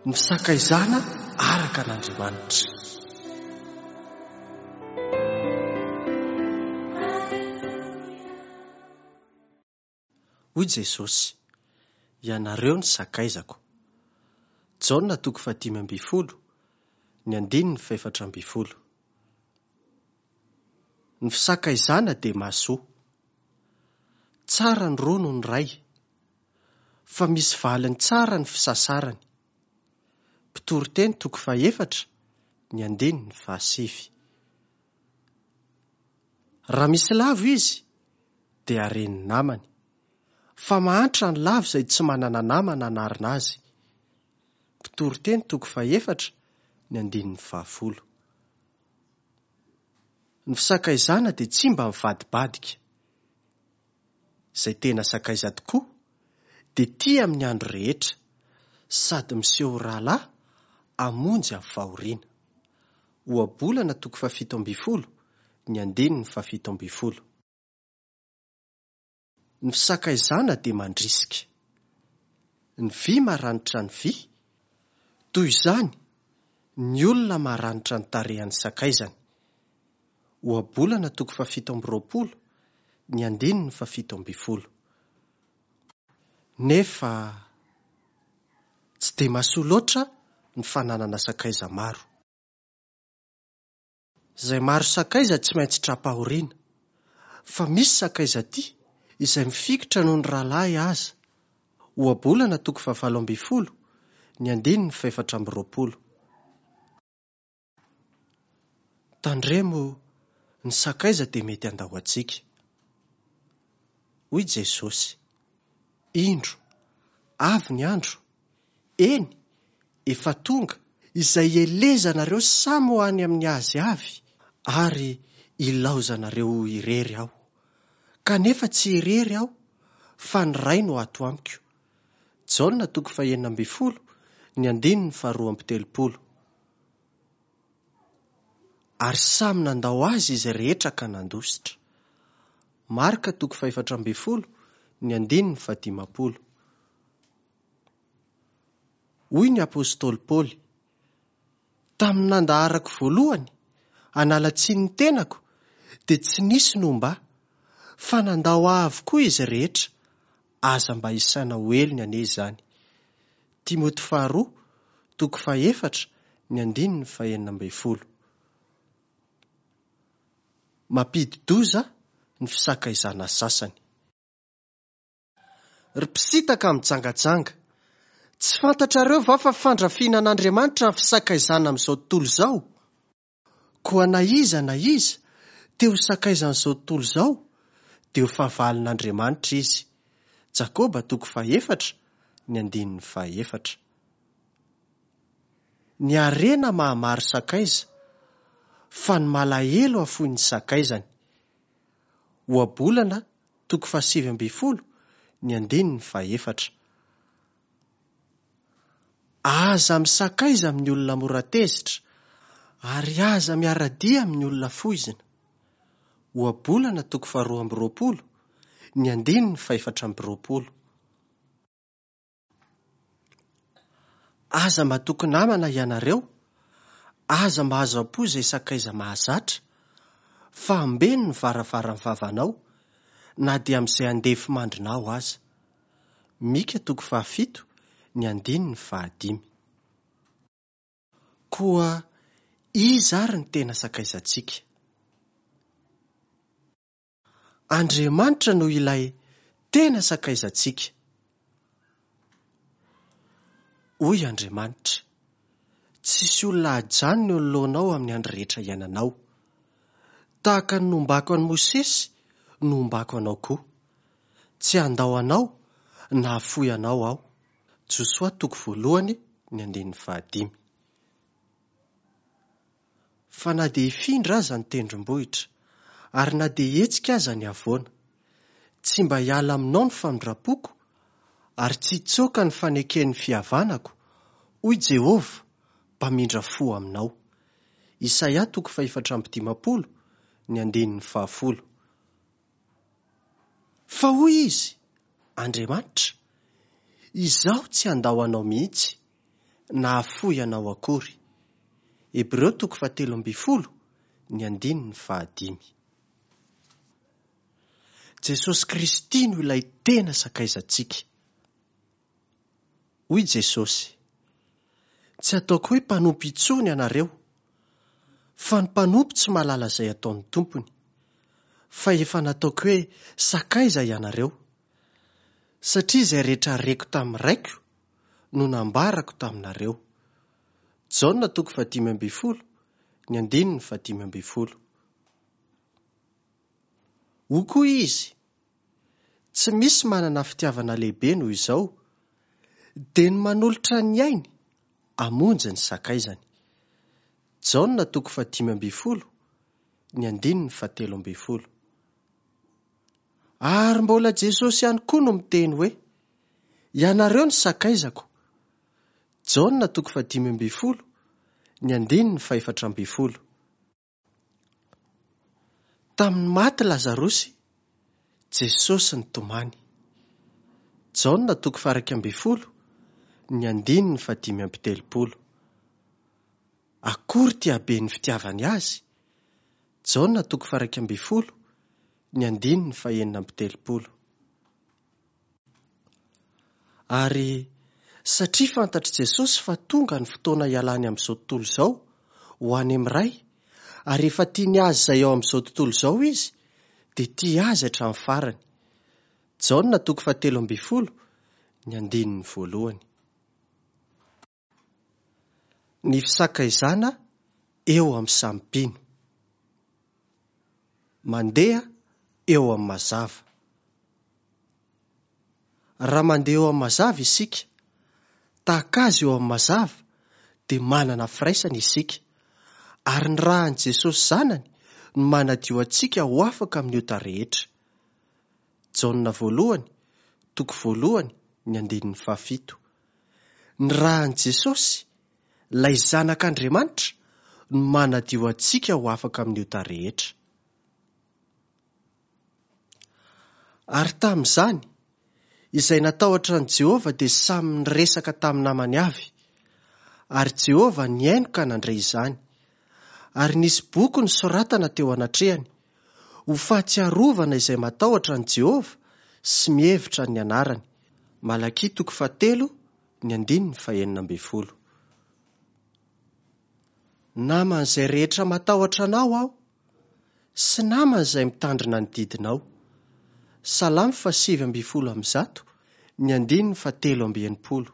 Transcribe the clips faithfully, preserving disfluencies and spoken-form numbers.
ny fsakaizana araka an'Andriamanitra. Hoy Jesosy, ianareo ny sakaizako. Jaona toko fahatimy amby folo, ny andiny ny faefatra amby folo. Ny fisakaizana dia mahasoa. Tsara ny rono ny ray, fa misy valiny tsara ny fisasarany. Mpitoroteny toko fahaefatra, ny andiny ny fahasivy. Raha misy lavo izy, dia hareny namany. Fa mahantra ny lavo izay tsy manana namana anarina azy. Mpitoroteny toko fahaefatra, ny andiny ny fahafolo. Ny fisakaizana dia tsy mba mivadibadika. Izay tena sakaiza tokoa, dia tia amin'ny andro rehetra, sady miseho rahalahy hamonjy amin'ny fahoriana. Ohabolana toko fahafito amby folo, ny andiny ny fahafito amby folo. Ny fisakaizana dia mandrisika. Ny vy maranitra ny vy, toy izany ny olona maranitra ny tarehan'ny sakaizany. Ohabolana toko fahafito amby roapolo, ny andiny ny fahafito amby folo. Nefa tsy dia mahasoa loatra ny fananana sakaiza maro. Izay maro sakaiza tsy maintsy trapahoriana, fa misy sakaiza tia izay mifikitra noho ny rahalahy aza. Ohabolana toko fahavalo amby folo, ny andiny ny faefatra amby roapolo. Tandremo ny sakaiza dia mety handao antsika. Hoy Jesosy, indro, avy ny andro, eny, efa tonga, izay elezanareo samy ho any amin'ny azy avy, ary ilaozanareo irery aho. Kanefa tsy irery aho, fa ny ray no ato amiko. Jaona toko fahaenina amby folo, ny andiny ny faharoa amby telopolo. Ary samy nandao azy izy rehetra ka nandositra. Marka toko fahaefatra amby folo, ny andiny ny fahadimapolo. Hoy ny apôstôly Paoly, tamin'ny nandaharako voalohany, analatsiny ny tenako, dia tsy nisy nomba, fa nandao ahy avokoa izy rehetra, aza mba isaina ho eliny anie izany. Timoty faharoa, toko fahaefatra, ny andiny ny fahaenina amby folo. Mampidi-doza ny fisakaizana sasany. Ry mpisitaka mijangajanga, tsy fantatrareo va fa fandrafiana an'Andriamanitra ny fisakaizana amin'izao tontolo izao? Koa na iza na iza teo sakaizan'izao tontolo izao, dia ho fahavalin'Andriamanitra izy. Jakoba toko fahaefatra, ny andiny ny fahaefatra. Ny harena mahamary sakaiza, fa ny malahelo afoy ny sakaizany. Ohabolana toko fahasivy amby folo, ny andiny ny fahaefatra. Aza misakaiza amin'ny olona mora tezitra, ary aza miaradia amin'ny olona foizina. Ohabolana toko faharoa amby roapolo, ny andiny ny fahaefatra amby roapolo. Aza matoky namana ianareo, aza mahazo-po izay sakaiza mahazatra, fa ambeny ny varavaran'ny vavanao, na dia amin'izay andefy mandrinao aza. Mika toko fahafito, ny andiny ny fahadimy. Koa iza ary ny tena sakaizantsika? Andriamanitra no ilay tena sakaizantsika. Hoy Andriamanitra, tsisy olona ajany ny olonoanao amin'ny andro rehetra iainanao. Tahaka ny nombako an'i Mosesy, nombako anao koa. Tsy handao anao, na hafoy anao aho. Josoa toko voalohany, ny andiny fahadimy. Fa na dia hifindra aza ny tendrombohitra, ary na dia hetsika aza ny havoana, tsy mba hiala aminao ny famindram-poko, ary tsy hitsoaka ny faneken'ny fihavanako, hoy Jehova, mpamindra fo aminao. Isaia toko fahaefatra amby dimapolo, ny andiny ny fahafolo. Fa hoy izy, Andriamanitra, izaho tsy handao anao mihitsy, na afoy anao akory. Hebreo toko fahatelo amby folo ny andiny ny fahadimy. Jesosy Kristy no ilay tena sakaizantsika. Hoy Jesosy, tsy ataoko hoe mpanompo intsony ianareo, fa ny mpanompo tsy mahalala izay ataon'ny tompony, fa efa nataoko hoe sakaiza ianareo, satria izay rehetra reko tamin'ny raiko no nambarako taminareo. Jaona toko fahadimy amby folo ny andiny ny fahadimy amby folo. Ho koa izy, tsy misy manana fitiavana lehibe noho izao, dia ny manolotra ny ainy amonjy ny sakaizany. Jaona toko fahadimy amby folo ny andiny ny fahatelo amby folo. Ary mbola Jesosy ihany koa no miteny hoe, ianareo ny sakaizako. Jaona toko fahadimy amby folo ny andiny ny faefatra amby folo. Tamin'ny maty Lazarosy, Jesosy ny tomany. Jaona toko faha amby folo ny andiny ny fahadimy amby telopolo. Akory tia be ny fitiavany azy. Jaona toko faha amby folo ny andiny ny fahaenina amby telopolo. Ary satria fantatr' Jesosy fa tonga ny fotoana ialany amin'izao tontolo izao ho any amin'iray, ary efa tiany azy izay ao amin'izao tontolo izao izy, dia tia azy hatramin'ny farany. Jaona toko fahatelo amby folo ny andiny ny voalohany. Ny fisakaizana eo amin'ny samy-pino. Mandeha eo amin'ny mazava. Raha mandeha eo amin'ny mazava isika, tahaka azy eo amin'ny mazava, dia manana firaisana isika. Ary ny rahan'i Jesosy zanany no manadio antsika ho afaka amin'ny ota rehetra. Jaona voalohany, toko voalohany ny andiny ny fahafito. Ny rahan'i Jesosy, ilay zanak'Andriamanitra, no manadio antsika ho afaka amin'ny ota rehetra. Ary tamin'izany, izay natahotra ny Jehova dia samy niresaka tamin'ny namany avy, ary Jehova niaino ka nandray izany. Ary nisy boky nosoratana teo anatrehany, ho fahatsiarovana izay matahotra ny Jehova sy mihevitra ny anarany. Malaki toko fahatelo ny andiny ny fahaenina amby folo. Naman'izay rehetra matahotra anao aho, sy naman'izay mitandrina ny didinao. Salamy fahasivy amby folo amby zato ny andiny ny fahatelo amby enimpolo.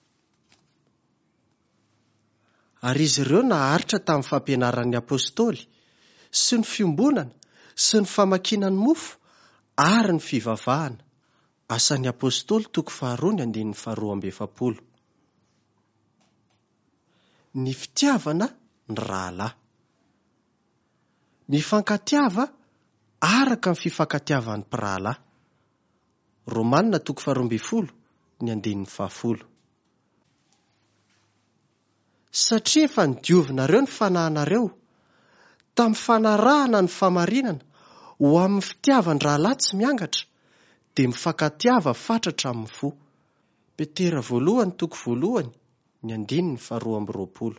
Ary izy ireo naharitra tamin'ny fampianaran'ny apôstôly sy ny fiombonana sy ny famakiana ny mofo ary ny fivavahana. Asan'ny apôstôly toko faharoa ny andiny ny faharoa amby efapolo. Ny fitiavana ny rahalahy. Ny fankatiava araka ny fifankatiavan'ny mpirahalahy. Romanina toko faharoa amby folo ny andiny ny fahafolo. Satria efa nidiovonareo ny fanahinareo tamin'ny fanarahana ny famarinana ho amin'ny fitiavan'ny rahalahy tsy miangatra, dia mifankatiava fatratra amin'ny fo. Petera voalohany toko voalohany ny andiny ny faharoa amby roapolo.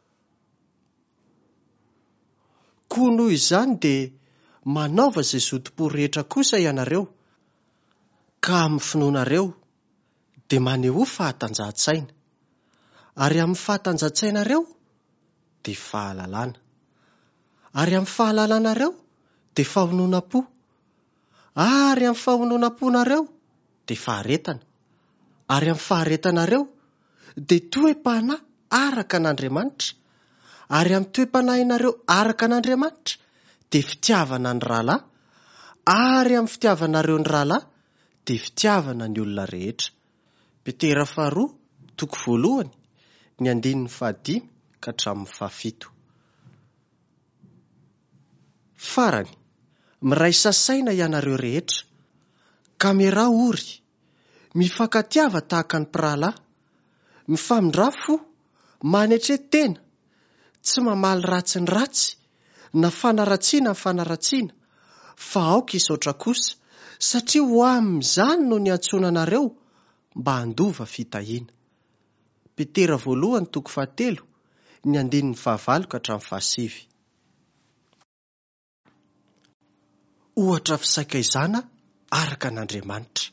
Koa noho izany dia manaova izay zotim-po rehetra kosa ianareo, ka amin'ny finoanareo dia maneho fahatanjahantsaina, ary amin'ny fahatanjahantsainareo dia fahalalana, ary amin'ny fahalalànareo dia fahonoana-po, ary amin'ny fahonoana-ponareo dia faharetana, ary amin'ny faharetanareo dia toe-panahy araka an'Andriamanitra, ary amin'ny toe-panahinareo araka an'Andriamanitra dia fitiavana ny rahalahy, ary amin'ny fitiavanareo ny rahalahy dia fitiavana ny olona rehetra. Petera faharoa toko voalohany ny andiny ny fahadimy ka hatramin'ny fahafito. Farany, miray sasaina ianareo rehetra, ka miarao ory, mifankatiava tahaka ny mpirahalahy, mifamindra fo, manetre-tena, tsy mamaly ratsy ny ratsy, na fanaratsiana ny fanaratsiana, fa aoka isaotra kosa, satria ho amin'izany no niantsoana anareo mba handova fitahiana. Petera voalohany toko fahatelo ny andininy fahavalo ka hatramin'ny fahasivy. Ohatra fisakaizana araka an'Andriamanitra.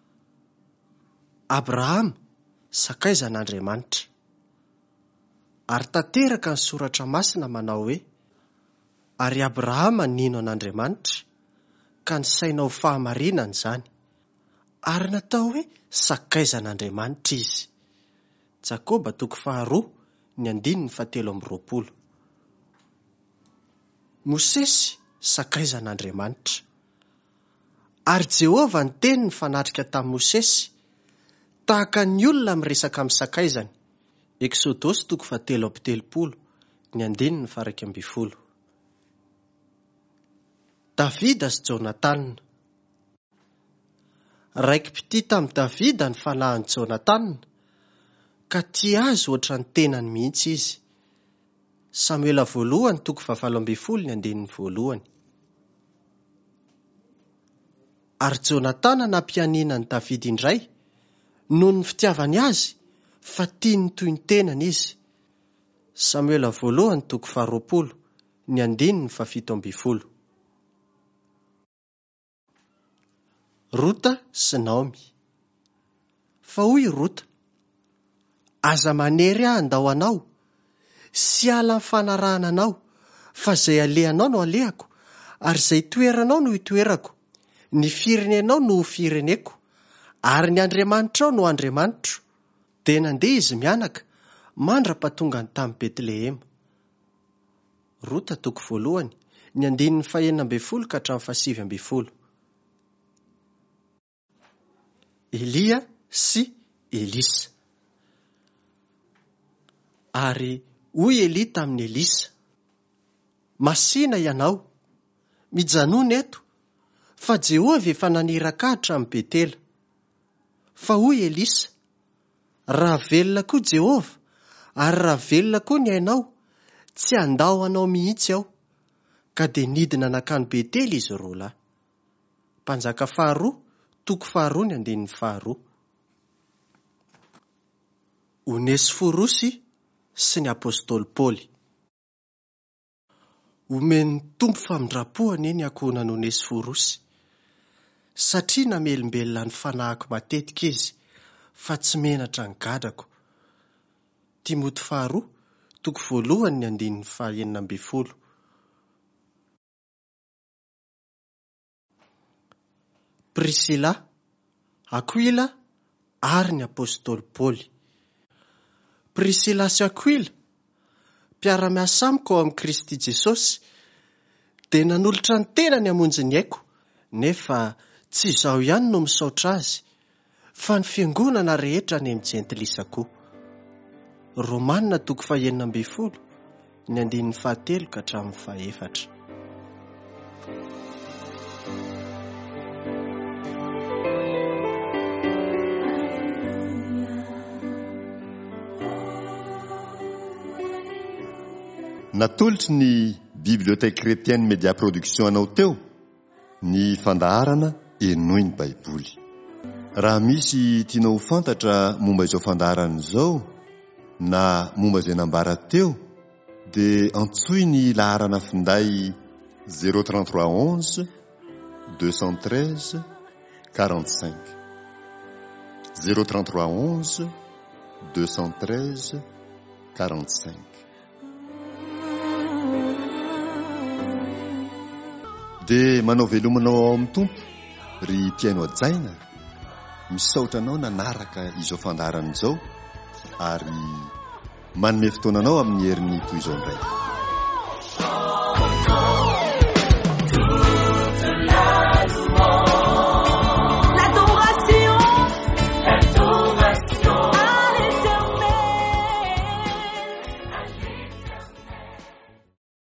Abrahama sakaizan'Andriamanitra. Ary tanteraka ny soratra masina manao hoe, ary Abrahama nino an'Andriamanitra ka ny saina ho fahamarinana izany, ary natao hoe sakaizan'Andriamanitra izy. Jakoba toko faharoa ny andininy fahatelo amby roapolo. Mosesy sakaizan'Andriamanitra. Ary Jehova ny teniny fanatrika tamin'i Mosesy tahaka ny olona miresaka amin'ny sakaizany. Eksodosy toko fahatelo amby telopolo ny andininy faha iraika amby folo. Davida sy Jonatana. Raiki-pity tamin'i Davida ny fanahin'i Jonatana, ka tia azy ohatran ny tenany mihitsy izy. Samuela voalohany toko fahavalo amby folo ny andininy voalohany. Ary Jonatana nampianiana ny Davida indray noho ny fitiavany azy, fa tiany toy ny tenany izy. Samuela voalohany toko faharoapolo ny andininy fahafito amby folo. Rota sy Naomi. Fa hoy Rota, aza manery aho andao anao, sy ala ny fanarahana anao, fa izay alehanao no alehako, ary izay toeranao no itoerako, ny firenenao no fireneko, ary ny Andriamanitra no Andriamanitro. Dia nandeha izy mianaka mandra-patongany tamin'i Betlehema. Rota toko voalohany ny andininy fahaenina amby folo ka hatramin'ny fahasivy amby folo. Elia sy Elisa. Ary hoy Eli tamin'ny Elisa, masina ianao, mijanona eto, fa Jehova efa nanira-kahitra amin'ny Betela. Fa hoy Elisa, raha velona koa Jehova, ary raha velona koa ny ainao, tsy andao anao mihitsy aho. Ka dia nidina nakany Betela izy roa lahy. Mpanjaka faharoa toko faharoa ny andininy faharoa. Onesiforosy sy ny apôstôly Paoly. Omeny tompo famindrapoana eny ankohonan'i Onesiforosy, satria namelombelona ny fanahiko matetika izy, fa tsy menatra ny gadrako. Timoty faharoa toko voalohany ny andininy fahaenina amby folo. Prisila, Akwila ary ny apôstôly Paoly. Prisila sy Akwila, mpiara-miasa amiko ao amin'ny Kristy Jesosy, dia nanolotra ny tenany hamonjy ny aiko, nefa tsy izaho ihany no misaotra azy, fa ny fiangonana rehetra ny mijentilisa koa. Romanina toko fahaenina amby folo ny andininy fahatelo ka hatramin'ny fahaefatra. Natolotry ny Bibliothèque Chrétienne Média Production anao teo ny fandaharana enoy ny Baiboly. Raha misy tianao ho fantatra momba izao fandaharana izao na momba izay nambara teo, dia antsoy ny laharana finday zéro trente-trois onze deux cent treize quarante-cinq. zéro trente-trois onze deux cent treize quarante-cinq. Dia manao velomanao ao amin'ny tompo ry mpiaino ajaina, misaotra anao nanaraka izao fandaharana izao, ary manome fotoananao amin'ny herin'ny toy izao indray.